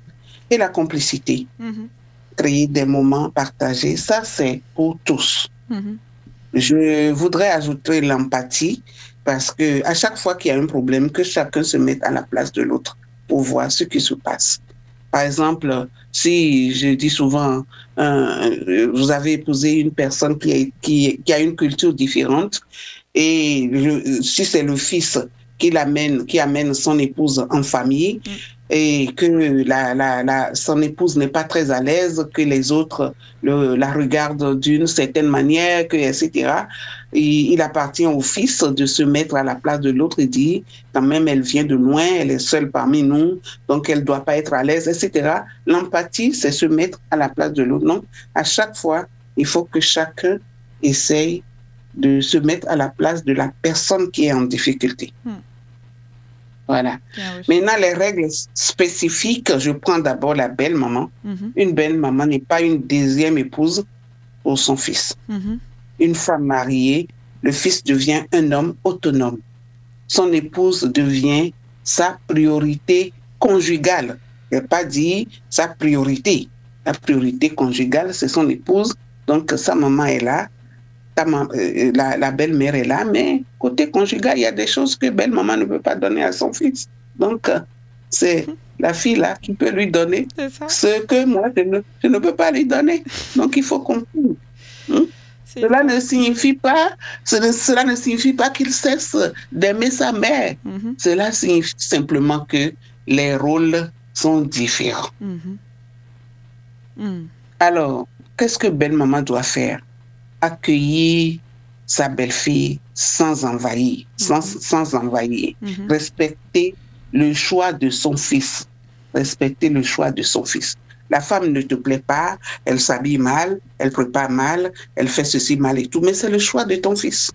et la complicité. Mm-hmm. Créer des moments partagés, ça c'est pour tous. Mm-hmm. Je voudrais ajouter l'empathie parce que à chaque fois qu'il y a un problème, que chacun se mette à la place de l'autre pour voir ce qui se passe. Par exemple, si je dis souvent, euh, vous avez épousé une personne qui, est, qui, qui a une culture différente et je, si c'est le fils qui l'amène, qui amène son épouse en famille mm. et que la, la, la, son épouse n'est pas très à l'aise, que les autres le, la regardent d'une certaine manière, que, et cetera. Il, il appartient au fils de se mettre à la place de l'autre et dire, quand même, elle vient de loin, elle est seule parmi nous, donc elle ne doit pas être à l'aise, et cetera. L'empathie, c'est se mettre à la place de l'autre. Donc, à chaque fois, il faut que chacun essaye de se mettre à la place de la personne qui est en difficulté. Hmm. Voilà. Bien, oui. Maintenant, les règles spécifiques, je prends d'abord la belle-maman. Mm-hmm. Une belle-maman n'est pas une deuxième épouse pour son fils. Mm-hmm. Une femme mariée, le fils devient un homme autonome. Son épouse devient sa priorité conjugale. Je n'ai pas dit sa priorité. La priorité conjugale, c'est son épouse. Donc, sa maman est là. La, la belle-mère est là, mais côté conjugal, il y a des choses que belle-maman ne peut pas donner à son fils. Donc, c'est mmh. la fille là qui peut lui donner ce que moi, je ne, je ne peux pas lui donner. Donc, il faut comprendre. Hein? Cela ne signifie pas, cela, cela ne signifie pas qu'il cesse d'aimer sa mère. Mmh. Cela signifie simplement que les rôles sont différents. Mmh. Mmh. Alors, qu'est-ce que belle-maman doit faire? Accueillir sa belle-fille sans envahir, mm-hmm. sans, sans envahir. Mm-hmm. Respecter le choix de son fils. Respecter le choix de son fils. La femme ne te plaît pas, elle s'habille mal, elle prépare mal, elle fait ceci mal et tout, mais c'est le choix de ton fils.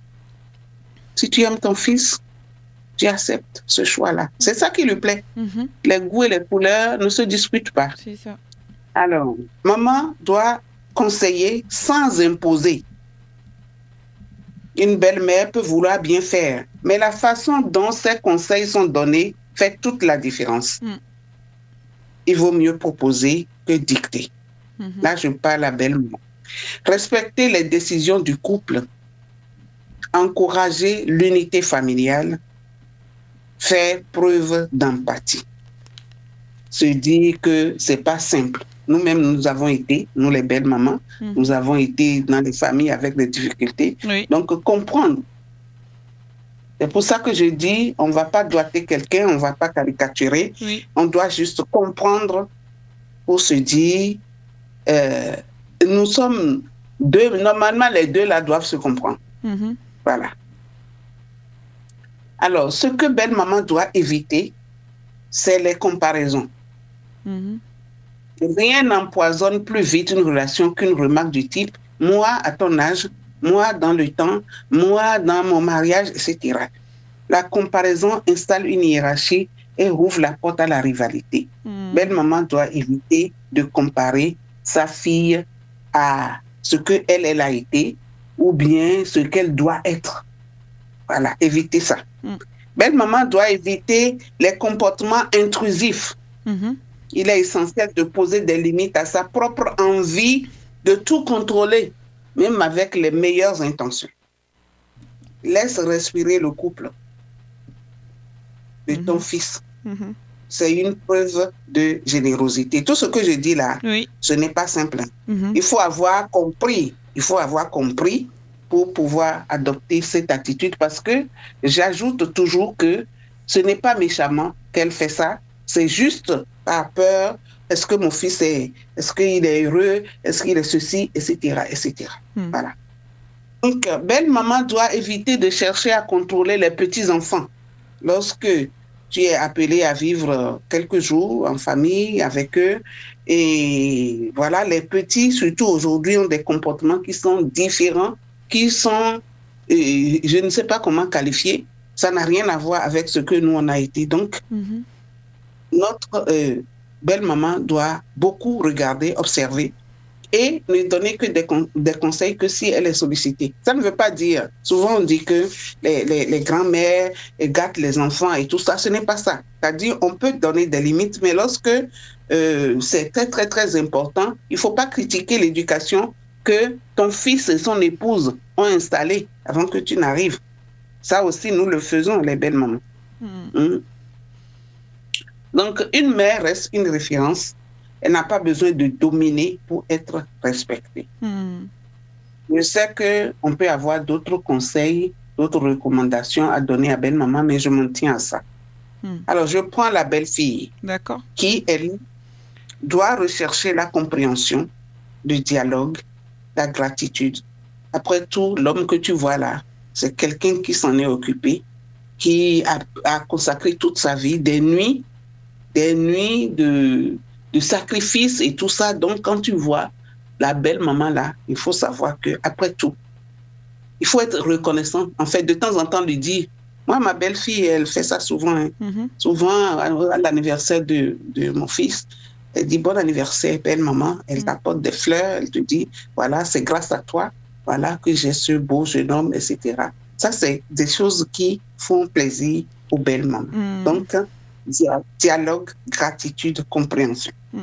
Si tu aimes ton fils, tu acceptes ce choix-là. C'est ça qui lui plaît. Mm-hmm. Les goûts et les couleurs ne se discutent pas. C'est ça. Alors, maman doit conseiller sans imposer. Une belle-mère peut vouloir bien faire, mais la façon dont ces conseils sont donnés fait toute la différence. Mm. Il vaut mieux proposer que dicter. Mm-hmm. Là, je parle à belle-maman. Respecter les décisions du couple, encourager l'unité familiale, faire preuve d'empathie. Se dire que c'est pas simple. Nous-mêmes, nous avons été, nous les belles mamans, mmh. nous avons été dans des familles avec des difficultés. Oui. Donc, comprendre. C'est pour ça que je dis, on ne va pas doiter quelqu'un, on ne va pas caricaturer. Oui. On doit juste comprendre pour se dire, euh, nous sommes deux, normalement les deux là doivent se comprendre. Mmh. Voilà. Alors, ce que belle maman doit éviter, c'est les comparaisons. Mmh. Rien n'empoisonne plus vite une relation qu'une remarque du type « moi à ton âge, moi dans le temps, moi dans mon mariage, et cetera » La comparaison installe une hiérarchie et ouvre la porte à la rivalité. Mm. Belle maman doit éviter de comparer sa fille à ce qu'elle elle a été ou bien ce qu'elle doit être. Voilà, éviter ça. Mm. Belle maman doit éviter les comportements intrusifs. Mm-hmm. Il est essentiel de poser des limites à sa propre envie de tout contrôler, même avec les meilleures intentions. Laisse respirer le couple de ton mm-hmm. fils. Mm-hmm. C'est une preuve de générosité. Tout ce que je dis là, oui. ce n'est pas simple. Mm-hmm. Il faut avoir compris, il faut avoir compris pour pouvoir adopter cette attitude parce que j'ajoute toujours que ce n'est pas méchamment qu'elle fait ça, c'est juste par peur, est-ce que mon fils est, est-ce qu'il est heureux, est-ce qu'il est ceci, et cetera, et cetera. Mm. Voilà. Donc, belle maman doit éviter de chercher à contrôler les petits-enfants. Lorsque tu es appelé à vivre quelques jours en famille avec eux, et voilà, les petits, surtout aujourd'hui, ont des comportements qui sont différents, qui sont, euh, je ne sais pas comment qualifier, ça n'a rien à voir avec ce que nous, on a été. Donc, mm-hmm. notre euh, belle-maman doit beaucoup regarder, observer et ne donner que des, con- des conseils que si elle est sollicitée. Ça ne veut pas dire, souvent on dit que les, les, les grands-mères gâtent les enfants et tout ça, ce n'est pas ça. C'est-à-dire on peut donner des limites, mais lorsque euh, c'est très très très important, il ne faut pas critiquer l'éducation que ton fils et son épouse ont installée avant que tu n'arrives. Ça aussi, nous le faisons, les belles mamans. Mmh. Mmh. Donc, une mère reste une référence. Elle n'a pas besoin de dominer pour être respectée. Mmh. Je sais qu'on peut avoir d'autres conseils, d'autres recommandations à donner à belle-maman, mais je m'en tiens à ça. Mmh. Alors, je prends la belle-fille. D'accord. Qui, elle, doit rechercher la compréhension, le dialogue, la gratitude. Après tout, l'homme que tu vois là, c'est quelqu'un qui s'en est occupé, qui a, a consacré toute sa vie, des nuits, des nuits de, de sacrifice et tout ça. Donc, quand tu vois la belle maman là, il faut savoir qu'après tout, il faut être reconnaissant. En fait, de temps en temps, lui dire, moi, ma belle-fille, elle fait ça souvent. Hein. Mm-hmm. Souvent, à, à l'anniversaire de, de mon fils, elle dit, bon anniversaire, belle maman. Elle mm-hmm. t'apporte des fleurs, elle te dit, voilà, c'est grâce à toi, voilà, que j'ai ce beau jeune homme, et cetera. Ça, c'est des choses qui font plaisir aux belles mamans. Mm. Donc, dia- dialogue, gratitude, compréhension. Mm.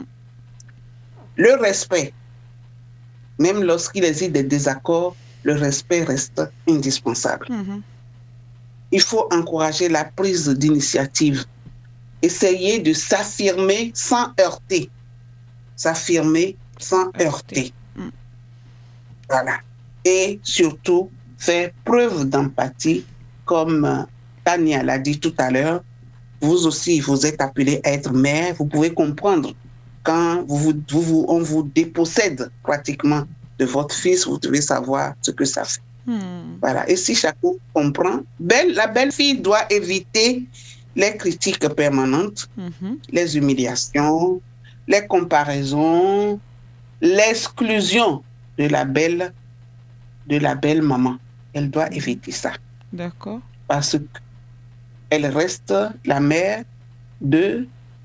Le respect, même lorsqu'il existe des désaccords, le respect reste indispensable. Mm-hmm. Il faut encourager la prise d'initiative, essayer de s'affirmer sans heurter. S'affirmer sans heurter. Mm. Voilà. Et surtout, faire preuve d'empathie, comme euh, Tania l'a dit tout à l'heure. Vous aussi, vous êtes appelé à être mère. Vous pouvez comprendre quand vous, vous, vous, on vous dépossède pratiquement de votre fils, vous devez savoir ce que ça fait. Hmm. Voilà. Et si chacun comprend, belle, la belle-fille doit éviter les critiques permanentes, mm-hmm. les humiliations, les comparaisons, l'exclusion de la belle, de la belle maman. Elle doit éviter ça. D'accord. Parce qu'elle reste la mère de,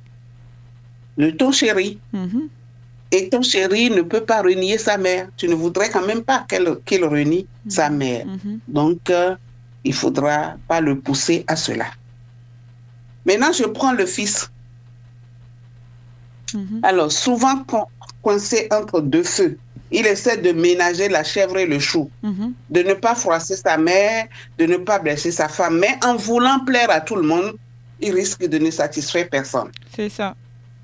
de ton chéri. Mm-hmm. Et ton chéri ne peut pas renier sa mère. Tu ne voudrais quand même pas qu'elle, qu'elle renie mm-hmm. sa mère. Mm-hmm. Donc, euh, il ne faudra pas le pousser à cela. Maintenant, je prends le fils. Mm-hmm. Alors, souvent co- coincé entre deux feux, il essaie de ménager la chèvre et le chou, mm-hmm. de ne pas froisser sa mère, de ne pas blesser sa femme. Mais en voulant plaire à tout le monde, il risque de ne satisfaire personne. C'est ça.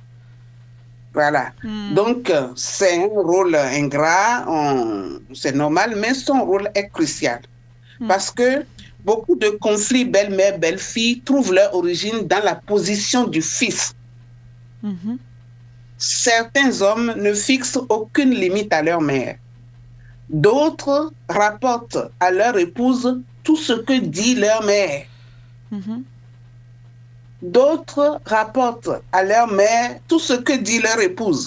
Voilà. Mm. Donc, c'est un rôle ingrat, on, c'est normal, mais son rôle est crucial. Mm. Parce que beaucoup de conflits belle-mère, belle-fille trouvent leur origine dans la position du fils. Mm-hmm. Certains hommes ne fixent aucune limite à leur mère. D'autres rapportent à leur épouse tout ce que dit leur mère. Mm-hmm. D'autres rapportent à leur mère tout ce que dit leur épouse.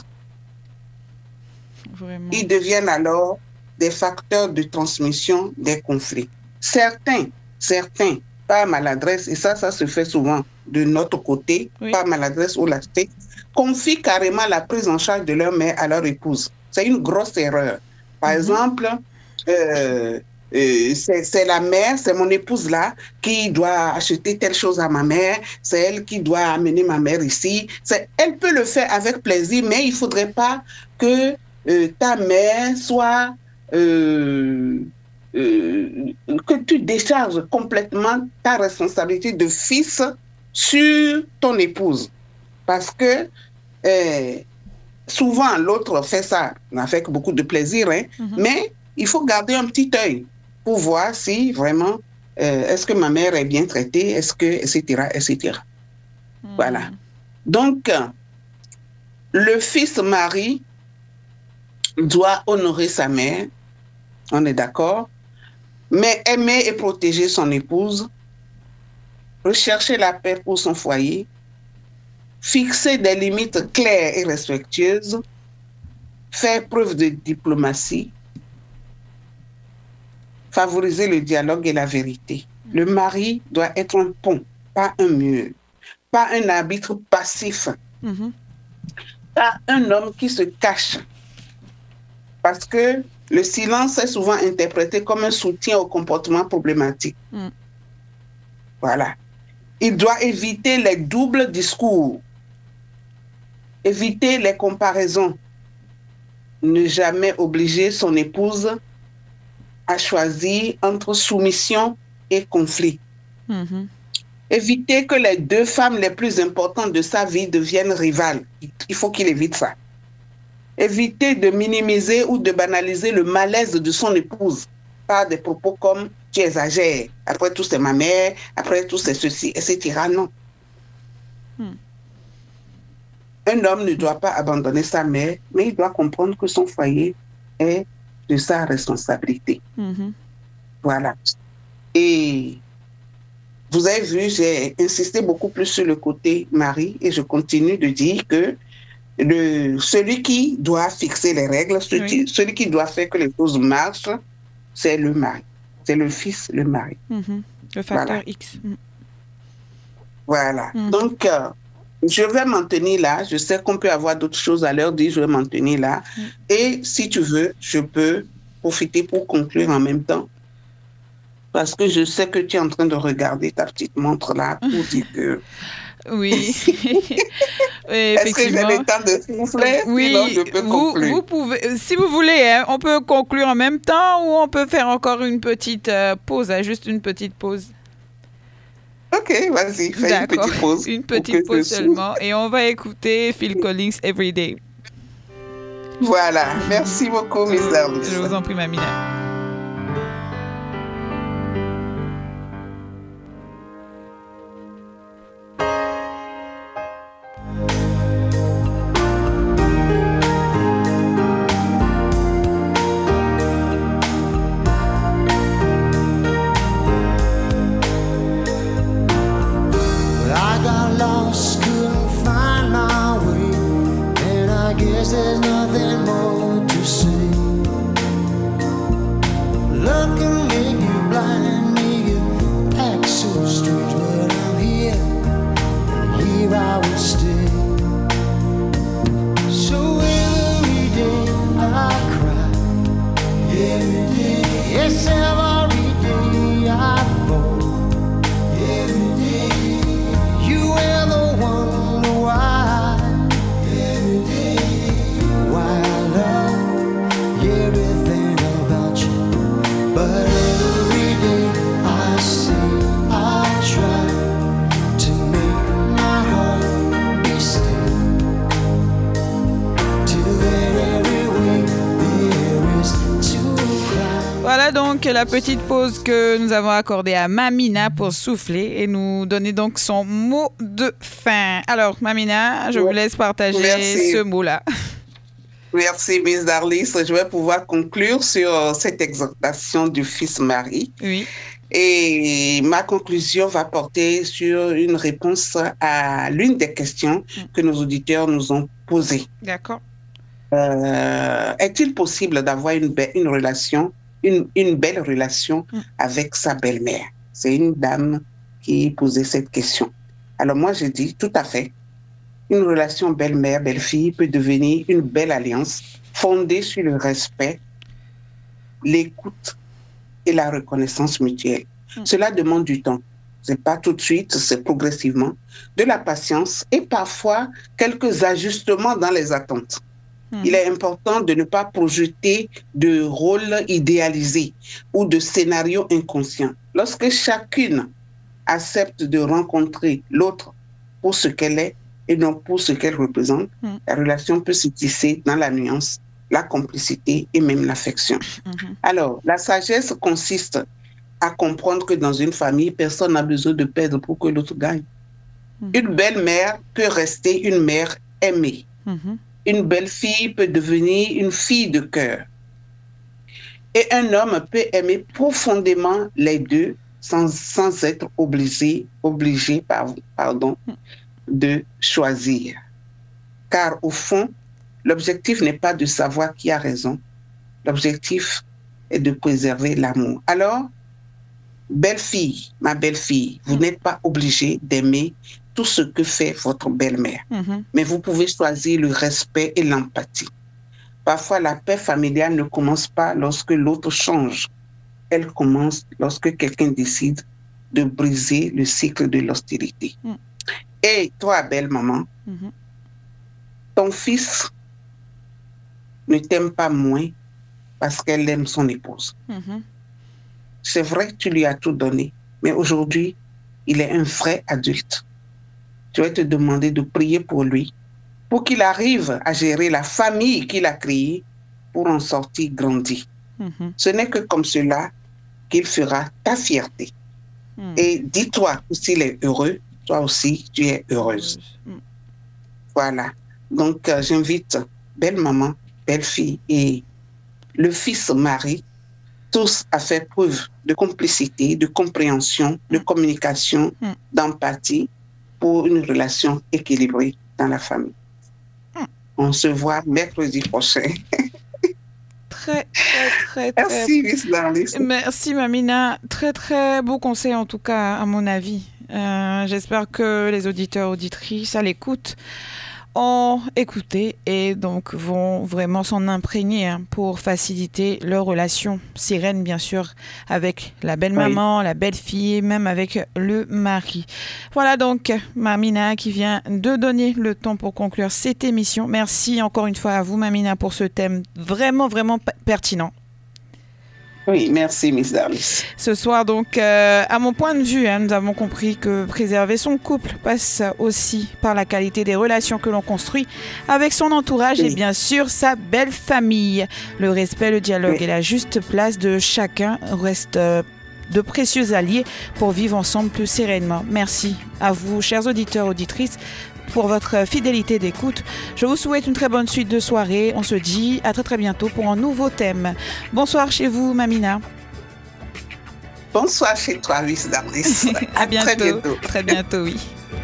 Vraiment. Ils deviennent alors des facteurs de transmission des conflits. Certains, certains, par maladresse, et ça, ça se fait souvent de notre côté, oui. par maladresse ou lâcheté, confient carrément la prise en charge de leur mère à leur épouse. C'est une grosse erreur. Par mm-hmm. exemple, euh, Euh, c'est, c'est la mère, c'est mon épouse là qui doit acheter telle chose à ma mère, c'est elle qui doit amener ma mère ici. C'est, elle peut le faire avec plaisir, mais il ne faudrait pas que euh, ta mère soit... Euh, euh, que tu décharges complètement ta responsabilité de fils sur ton épouse. Parce que euh, souvent, l'autre fait ça avec beaucoup de plaisir, hein, mm-hmm. mais il faut garder un petit œil pour voir si vraiment, euh, est-ce que ma mère est bien traitée, est-ce que, et cetera, et cetera. Mm. Voilà. Donc, le fils mari doit honorer sa mère, on est d'accord, mais aimer et protéger son épouse, rechercher la paix pour son foyer, fixer des limites claires et respectueuses, faire preuve de diplomatie, favoriser le dialogue et la vérité. Le mari doit être un pont, pas un mur, pas un arbitre passif, mm-hmm. pas un homme qui se cache. Parce que le silence est souvent interprété comme un soutien au comportement problématique. Mm. Voilà. Il doit éviter les doubles discours, éviter les comparaisons, ne jamais obliger son épouse à choisir entre soumission et conflit. Mm-hmm. Éviter que les deux femmes les plus importantes de sa vie deviennent rivales. Il faut qu'il évite ça. Éviter de minimiser ou de banaliser le malaise de son épouse par des propos comme « tu exagères, après tout c'est ma mère, après tout c'est ceci, et cetera » Non. Hmm. Un homme ne doit pas abandonner sa mère, mais il doit comprendre que son foyer est de sa responsabilité. Mm-hmm. Voilà. Et vous avez vu, j'ai insisté beaucoup plus sur le côté mari et je continue de dire que le, celui qui doit fixer les règles, celui, oui. celui qui doit faire que les choses marchent, c'est le mari. C'est le fils, le mari. Mm-hmm. Le facteur voilà. X. Mm. Voilà. Mm. Donc, euh, je vais m'en tenir là. Je sais qu'on peut avoir d'autres choses à leur dire. Je vais m'en tenir là. Mm. Et si tu veux, je peux profiter pour conclure en même temps. Parce que je sais que tu es en train de regarder ta petite montre là pour dire que... Oui. oui Est-ce que j'ai le temps de souffler? Oui, sinon je peux vous, conclure. vous pouvez, si vous voulez, hein, on peut conclure en même temps ou on peut faire encore une petite euh, pause, hein, juste une petite pause. Ok, vas-y, fais D'accord. une petite pause. Une petite pause seulement et on va écouter Phil Collins Everyday. Voilà, merci beaucoup, Miss Darlis. Je vous en prie, Mamina. There's nothing more to say. Looking at you, blind me, you act so strange, but I'm here, and here I will stay. So every day I cry, every day, yes, every day I fall, every day. You are the one why. But every day I see, I try to make my heart be still. Till in every way there is to cry. Voilà donc la petite pause que nous avons accordée à Mamina pour souffler et nous donner donc son mot de fin. Alors Mamina, je vous laisse partager Merci. ce mot-là. Merci, Miss Darlis. Je vais pouvoir conclure sur cette exhortation du fils Marie. Oui. Et ma conclusion va porter sur une réponse à l'une des questions mm. que nos auditeurs nous ont posées. D'accord. Euh, est-il possible d'avoir une, be- une relation, une, une belle relation mm. avec sa belle-mère? C'est une dame qui posait cette question. Alors moi, je dis tout à fait. Une relation belle-mère, belle-fille peut devenir une belle alliance fondée sur le respect, l'écoute et la reconnaissance mutuelle. Mmh. Cela demande du temps. C'est pas tout de suite, c'est progressivement, de la patience et parfois quelques ajustements dans les attentes. Mmh. Il est important de ne pas projeter de rôle idéalisé ou de scénario inconscient. Lorsque chacune accepte de rencontrer l'autre pour ce qu'elle est, et non pour ce qu'elle représente, mmh. la relation peut se tisser dans la nuance, la complicité et même l'affection. Mmh. Alors, la sagesse consiste à comprendre que dans une famille, personne n'a besoin de perdre pour que l'autre gagne. Mmh. Une belle-mère peut rester une mère aimée. Mmh. Une belle-fille peut devenir une fille de cœur. Et un homme peut aimer profondément les deux sans, sans être obligé, obligé pardon, mmh. de choisir. Car au fond, l'objectif n'est pas de savoir qui a raison. L'objectif est de préserver l'amour. Alors, belle-fille, ma belle-fille, vous mmh. n'êtes pas obligée d'aimer tout ce que fait votre belle-mère. Mmh. Mais vous pouvez choisir le respect et l'empathie. Parfois, la paix familiale ne commence pas lorsque l'autre change. Elle commence lorsque quelqu'un décide de briser le cycle de l'hostilité. Mm. Et toi, belle maman, mm-hmm. ton fils ne t'aime pas moins parce qu'elle aime son épouse. Mm-hmm. C'est vrai que tu lui as tout donné, mais aujourd'hui, il est un vrai adulte. Tu vas te demander de prier pour lui, pour qu'il arrive à gérer la famille qu'il a créée pour en sortir grandi. Mm-hmm. Ce n'est que comme cela qu'il fera ta fierté. Mm. Et dis-toi que s'il est heureux, toi aussi, tu es heureuse. Mm. Voilà. Donc, euh, j'invite belle maman, belle fille et le fils Marie, tous à faire preuve de complicité, de compréhension, de communication, mm. d'empathie pour une relation équilibrée dans la famille. Mm. On se voit mercredi prochain. Très, très, très, très... Merci, Miss Darlis. Merci, Mamina. Très, très beau conseil, en tout cas, à mon avis. Euh, j'espère que les auditeurs, auditrices à l'écoute ont écouté et donc vont vraiment s'en imprégner hein, pour faciliter leur relation sereine, bien sûr, avec la belle-maman, oui. la belle-fille, même avec le mari. Voilà donc Mamina qui vient de donner le temps pour conclure cette émission. Merci encore une fois à vous, Mamina, pour ce thème vraiment, vraiment p- pertinent. Oui, merci, Miss Darlis. Ce soir, donc, euh, à mon point de vue, hein, nous avons compris que préserver son couple passe aussi par la qualité des relations que l'on construit avec son entourage oui. et bien sûr sa belle famille. Le respect, le dialogue oui. et la juste place de chacun restent euh, de précieux alliés pour vivre ensemble plus sereinement. Merci à vous, chers auditeurs, auditrices, pour votre fidélité d'écoute. Je vous souhaite une très bonne suite de soirée. On se dit à très très bientôt pour un nouveau thème. Bonsoir chez vous, Mamina. Bonsoir chez toi, Miss Darlis. À bientôt. Très bientôt. Très bientôt, oui.